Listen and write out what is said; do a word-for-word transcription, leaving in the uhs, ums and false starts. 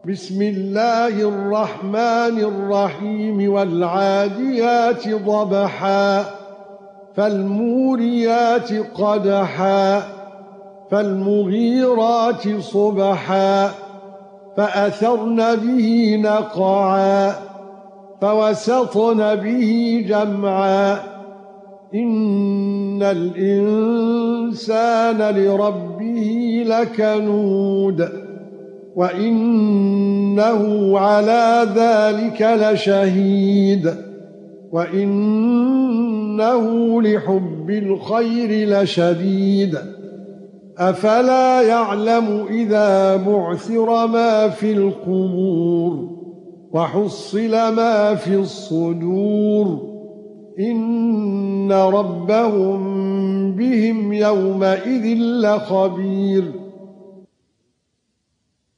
بسم الله الرحمن الرحيم والعاديات ضبحا فالموريات قدحا فالمغيرات صبحا فأثرن به نقعا فوسطن به جمعا إن الإنسان لربه لكنود وَإِنَّهُ عَلَى ذَلِكَ لَشَهِيدٌ وَإِنَّهُ لِحُبِّ الْخَيْرِ لَشَدِيدٌ أَفَلَا يَعْلَمُ إِذَا بُعْثِرَ مَا فِي الْقُبُورِ وَحُصِّلَ مَا فِي الصُّدُورِ إِنَّ رَبَّهُم بِهِمْ يَوْمَئِذٍ لَخَبِيرٌ